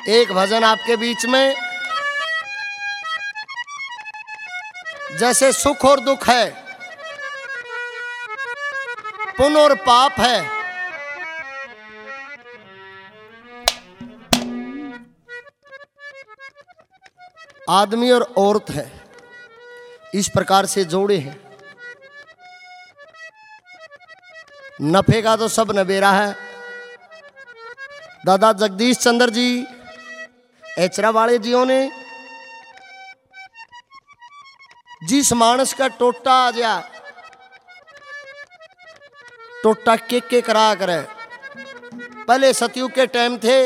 एक भजन आपके बीच में। जैसे सुख और दुख है, पुण्य और पाप है, आदमी और औरत है, इस प्रकार से जोड़े हैं। नफे का तो सब नबेरा है। दादा जगदीश चंद्र जी एचरा वाले जियों ने जिस मानस का टोटा आ जा टोटा के करा करे। पहले सतयुग के टाइम थे,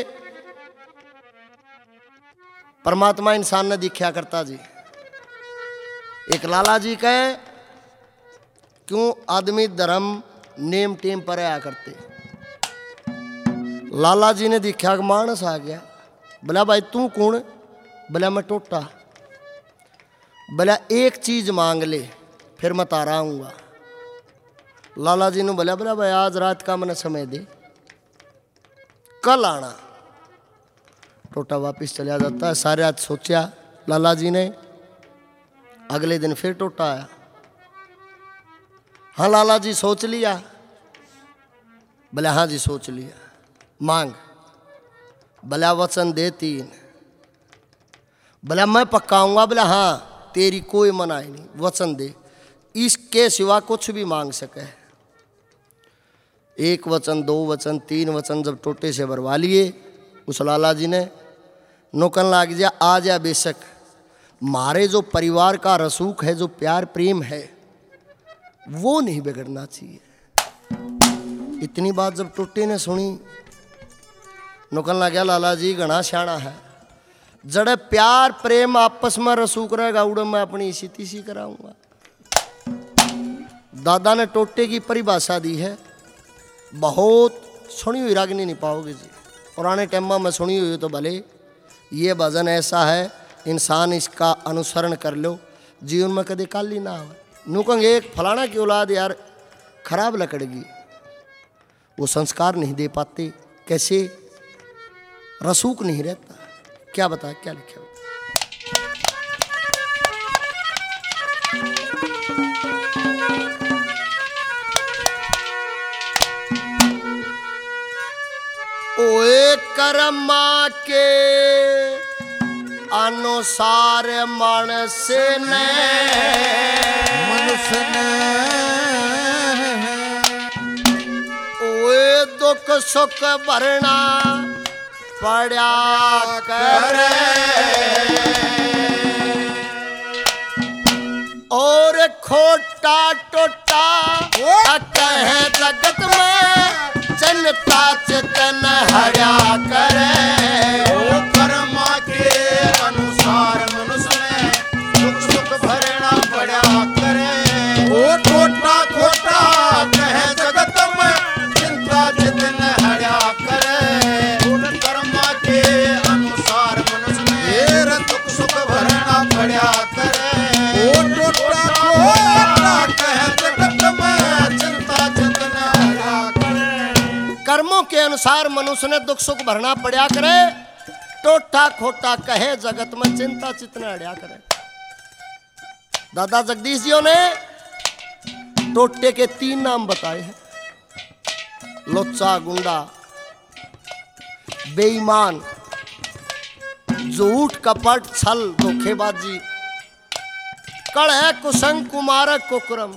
परमात्मा इंसान ने दिखा करता जी। एक लाला जी कहे क्यों आदमी धर्म नेम टेम पर आया करते। लाला जी ने दिखा कि मानस आ गया। बोला भाई तू कौन? बोला मैं टोटा। बोला एक चीज मांग ले फिर मैं तारा आऊंगा। लाला जी ने बोला भाई आज रात का मैंने समय दे, कल आना। टोटा वापिस चला जाता है। सारे रात सोचा लाला जी ने। अगले दिन फिर टोटा आया। हाँ लाला जी सोच लिया? बोले हाँ जी सोच लिया। मांग। बोला वचन दे 3। बोला मैं पक्काऊंगा। बोला हाँ तेरी कोई मनाही नहीं, वचन दे, इसके सिवा कुछ भी मांग सके। 1 वचन 2 वचन 3 वचन जब टोटे से भरवा लिए, उस लाला जी ने नौकन लाग जा आ जा बेशक, मारे जो परिवार का रसूख है, जो प्यार प्रेम है, वो नहीं बिगड़ना चाहिए। इतनी बात जब टोटे ने सुनी, नौकन लग गया लाला जी घना सियाणा है। जड़े प्यार प्रेम आपस में रसूख रहेगा, उड़े मैं अपनी इसी तीसी कराऊंगा। दादा ने टोटे की परिभाषा दी है, बहुत सुनी हुई रागनी नहीं पाओगे जी। पुराने टाइम में सुनी हुई तो भले। ये भजन ऐसा है, इंसान इसका अनुसरण कर लो, जीवन में कभी काली ना हो। नुकंगे एक फलाना की औलाद यार खराब लकड़गी, वो संस्कार नहीं दे पाते, कैसे रसूख नहीं रहता। क्या बता क्या लिखा? ओए कर्मा के अनुसार मनुष्य ने ओए दुख सुख भरना पड़ा करे। और खोटा टोटा कहे जगत में जनता चेतन हरा करे। ओ कर्मा के अनुसार मनुष्य ने दुख सुख भरना पड़ा करे। ओ टोटा खोटा कहे जगत में चिंता चेतन हरा करे। उन कर्मा के अनुसार मनुष्य ने दुख सुख भरना पड़ा करे। ओ टोटा खोटा कहे जगत में चिंता चेतन हरा करे। कर्मों के अनुसार मनुष्य ने दुख सुख भरना पड़ा करे। टोटा खोटा कहे जगत में चिंता चितना अड़िया करे। दादा जगदीश जियों ने टोटे के 3 नाम बताए हैं, लोचा, गुंडा, बेईमान, झूठ कपट छल धोखेबाजी, कलह कुसंग कुमारक कुक्रम।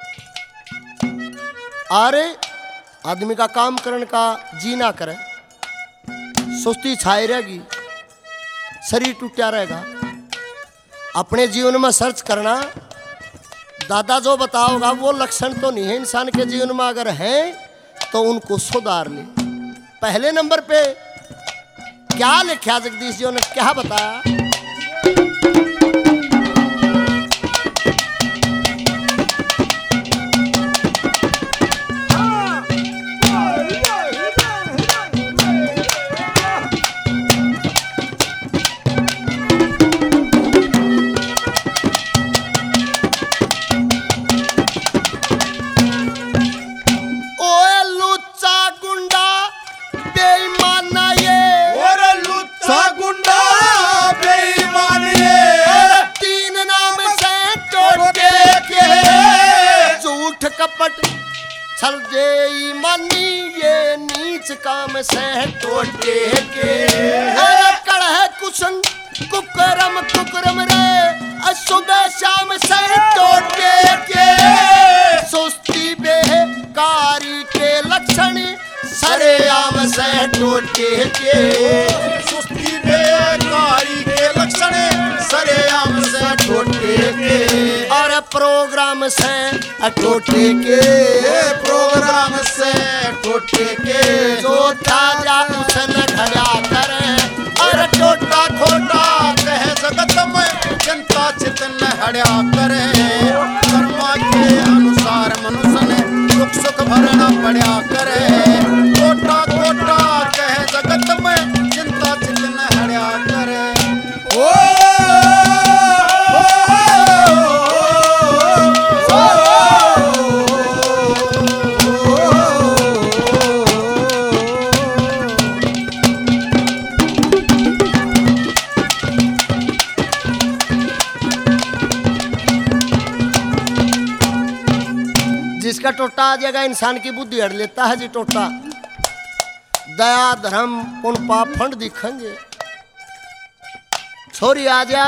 अरे आदमी का काम करने का जी ना करे, सुस्ती छाई रहेगी, शरीर टूटा रहेगा। अपने जीवन में सर्च करना, दादा जो बताओगा वो लक्षण तो नहीं है इंसान के जीवन में, अगर हैं तो उनको सुधार ले। पहले नंबर पे क्या लिखा जगदीश जी ने, क्या बताया? गुंडा काम से टोटे के। अरे कड़ह कुसन कुकरम कुकरम रे सुबह शाम से टोटे के। सुस्ती बेकारी के लक्षण सरेआम से टोटे के। सुस्ती बेकारी के लक्षण सरेआम से टोटे के। और प्रोग्राम से टोटे के। प्रोग्राम से टोटे के। जो ताजा उसन घड़ा करे और टोटा खोटा कहे जगत में जनता चित न हड़या करे। कर्मा के अनुसार मनुष्य ने दुख सुख भरना पड़ा करे। टोटा खोटा कहे जगत में चिंता चित न हड़या करे। जिसका टोटा आ जाएगा इंसान की बुद्धि हट लेता है जी टोटा। दया धर्म पुन पाप फंड दिखेंगे। छोरी आ जा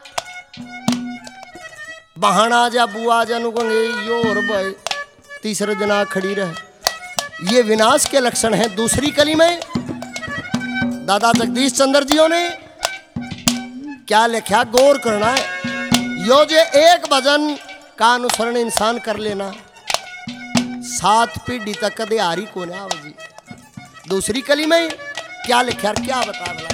बहाना आ जा बुआ आ जा नुकंगे यो और भाई तीसरे दिन आ खड़ी रहे। ये विनाश के लक्षण हैं। दूसरी कली में दादा जगदीश चंद्र जियों ने क्या लिखा गौर करना है। यो जे एक भजन का अनुसरण इंसान कर लेना 7 पीढ़ी तक कदे हारी को ना जी। दूसरी कली में क्या लिखा क्या बता भला।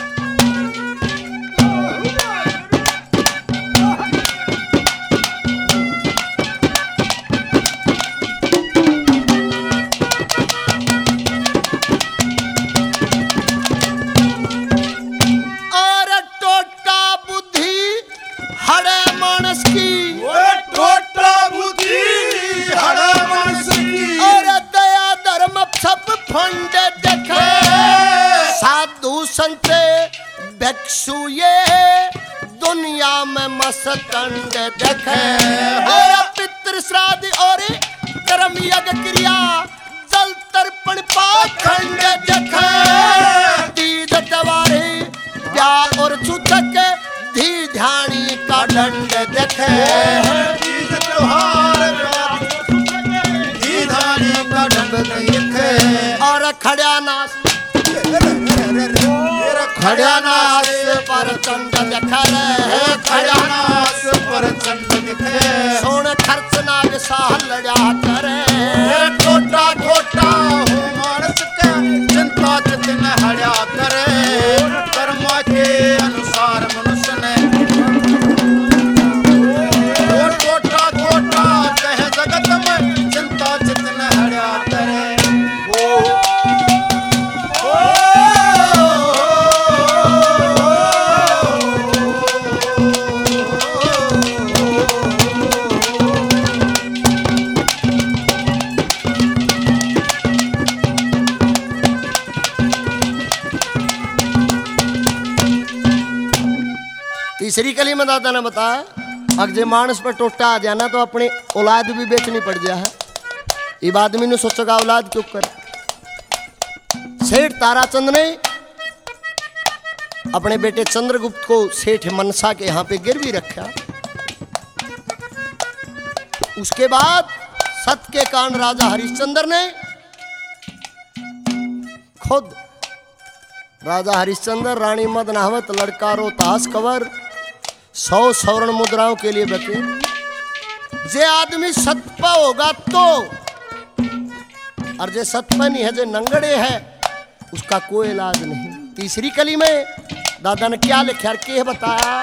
और टोटा बुद्धि हड़े मानस की। टोटा बुद्धि हड़ा मानस की। और दया धर्म सब फंड देखे। साधु संत भिक्षु ये दुनिया में मस्तंड देखे। और पितृ श्राद्ध और कर्म यज्ञ क्रिया जल तर्पण पाखंड देखे। तीज त्योहार ब्याह और छूतक धी ध्यानी का दंड देखे। तीज त्योहार धी ध्यानी का दंड देखे। और खड़ा नाश पर चंड देखे रे। खड़ा नाश पर चंड दिखे। सोन खर्च नाग साह लड़ा करे। टोटा खोटा हो मानस के चिंता चित न हड़या करे। कर्मा के अनुसार मनुष्य ने टोटा खोटा कहे जगत में चिंता चित न हड़या करे। तीसरी कली में दादा ने बताया अगर मानस पर टोटा आ जाना तो अपनी औलाद भी बेचनी पड़ जा है। इब आदमी ने सोचेगा औलाद क्यों कर। सेठ ताराचंद ने अपने बेटे चंद्रगुप्त को सेठ मनसा के यहाँ पे गिरवी रखा। उसके बाद सत्य के कारण राजा हरिश्चंद्र ने खुद राजा हरिश्चंद्र रानी मदनावत लड़का रोहतास कंवर 100 स्वर्ण मुद्राओं के लिए बचे। जे आदमी सतपा होगा तो, और जे सतपा नहीं है जे नंगड़े है उसका कोई इलाज नहीं। तीसरी कली में दादा ने क्या लिखा के बताया।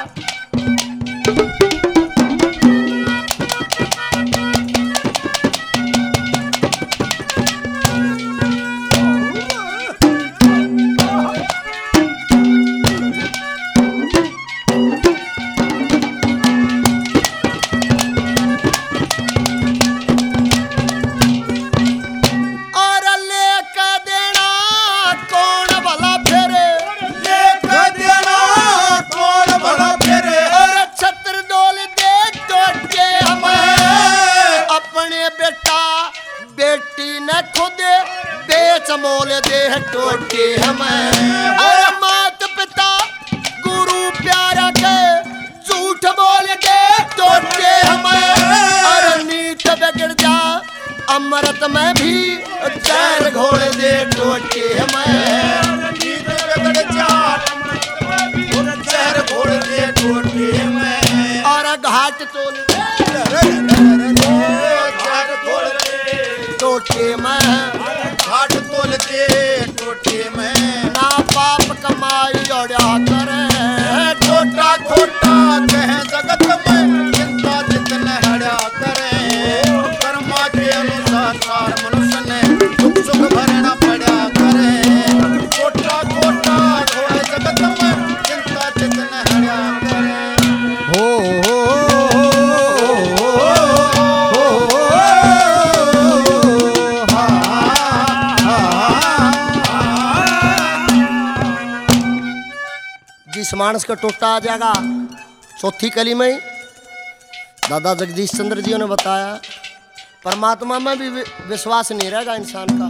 तोल घाट तोलते टोटे में, घाट तोलते टोटे में ना पाप कमाई औड़ा करे खोटा खोटा कहे जगत में चिंता जितने हड़ा करे कर्मा के अनुसार सार मनुष्य ने दुख सुख भरना पड़ा करे खोटा खोटा थोड़े जगत में चिंता जितने हड़ा करे जिस मानस का टोटा आ जाएगा चौथी कली में ही दादा जगदीश चंद्र जी ने बताया परमात्मा में भी विश्वास नहीं रहेगा इंसान का,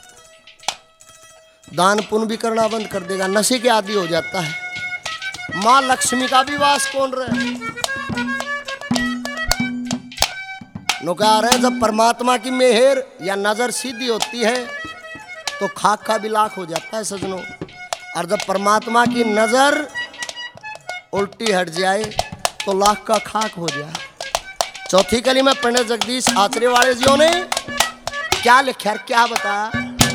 दान पुण्य भी करना बंद कर देगा, नशे के आदी हो जाता है, माँ लक्ष्मी का भी वास कौन रहे। नो कह रहे हैं जब परमात्मा की मेहर या नजर सीधी होती है तो खाक का भी लाख हो जाता है सजनों, और जब परमात्मा की नजर उल्टी हट जाए तो लाख का खाक हो जाए। चौथी कली में पंडित जगदीश आचार्य वाले जियों ने क्या लिखा, क्या बताया,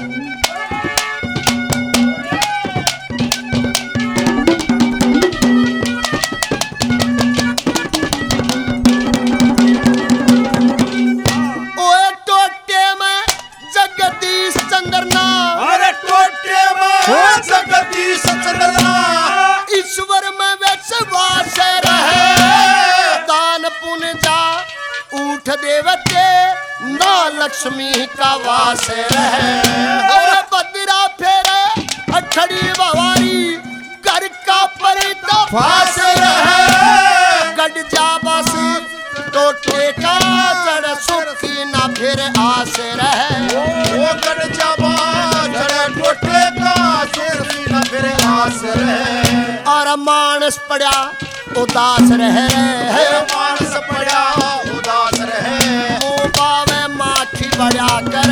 ओए टोटे में जगदीश चंद्र ना, अरे टोटे में जगदीश चंद्र ना, ईश्वर में विश्वास रहे, दान पुण्य जा उठ देवते ना लक्ष्मी का वास रहे, और बदरा फेरे अठड़ी बवारी कर का परिता फास रहे, गड जा बस टोटे का जड़ सुखी ना फिर आस रहे, वो गड़ जाबा जड़ टोटे का सुखी न फिर आस रहे, और मानस पड़ा उदास रहे, मानस पड़ा उदास रहे, बावे माखी बड़ा कर